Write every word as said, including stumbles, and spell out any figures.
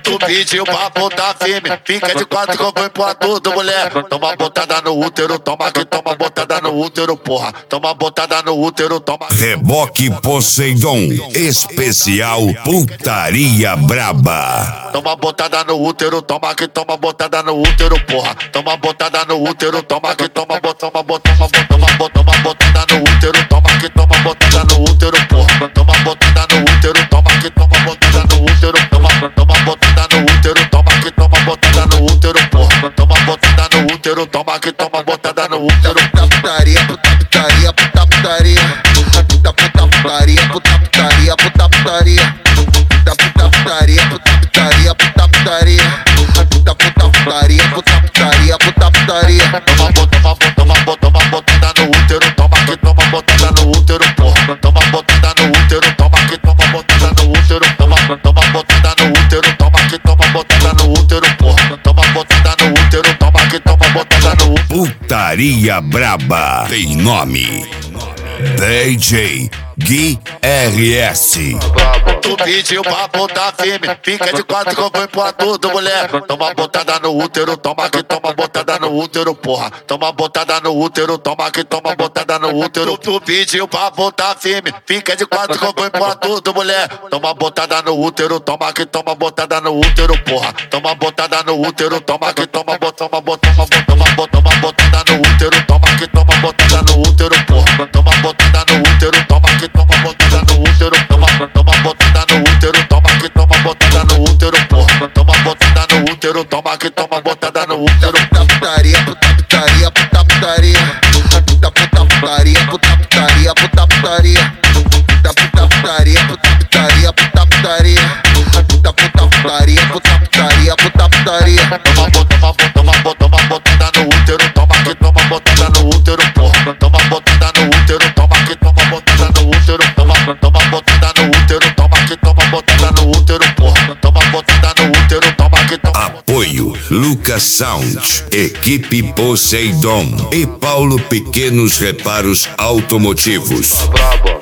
Tu pediu pra botar firme, fica de quatro que eu vou empurrar tudo, mulher. Toma botada no útero, toma que toma botada no útero, porra. Toma botada no útero, toma. Reboque Poseidon, especial putaria braba. Toma botada no útero, toma que toma botada no útero, porra. Toma botada no útero, toma que toma botoma botoma botoma botoma botada no útero, toma que toma botada no útero, porra. Toma botada no útero, toma que toma botada no útero, toma toma botada no útero, toma que toma botada no útero, porra. Toma botada no útero, toma que toma botada no útero. Putaria, puta putaria, puta putaria, puta puta putaria, puta putaria, puta putaria, puta puta putaria, puta putaria, puta putaria, puta puta putaria, puta putaria, puta putaria. Toma toma toma toma botada no útero, toma que toma botada no útero, porra. Toma botada no útero, toma que toma botada no útero, toma toma botada no útero, toma que toma botada no útero, porra. Toma botada no útero, toma que toma botada no útero. Putaria braba tem nome. D J Gui R S. Tu pediu pra botar firme, fica de quatro que eu vou empurrar tudo, mulher. Toma botada no útero, toma que toma botada no útero, porra. Toma botada no útero, toma que toma botada no útero. Tu pediu pra botar firme, fica de quatro que eu vou empurrar tudo, mulher. Toma botada no útero, toma que toma botada no útero, porra. Toma botada no útero, toma que toma botoma botoma botoma botoma botada no útero, toma que toma botada no útero, porra. Toma botada no útero, toma que toma botada no útero, toma toma botada no útero, toma que toma botada no útero, porra. Toma botada no útero, toma que toma botada no útero. Puta putaria, puta putaria, puta putaria, puta puta putaria, puta putaria, puta putaria, puta puta putaria, puta putaria, puta putaria, puta puta putaria, puta putaria, puta putaria. Toma toma toma toma botada no útero, toma que toma botada no útero, porra. Toma botada no útero, toma que toma botada no útero, toma toma botada no útero, toma que toma botada no útero, porra. Toma botada no útero, toma que toma. Apoio Lucas Sound, Equipe Poseidon e Paulo Pequenos Reparos Automotivos. Brabo.